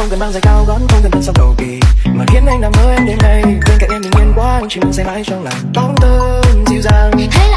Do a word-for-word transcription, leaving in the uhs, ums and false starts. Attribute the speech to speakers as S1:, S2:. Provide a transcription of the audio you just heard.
S1: cần mang giày cao gót, không cần thân sau cầu kỳ, mà khiến anh nằm mơ em đêm nay bên cạnh em bình yên quá, anh chỉ muốn say mãi trong làn bóng thơm dịu dàng.
S2: Hey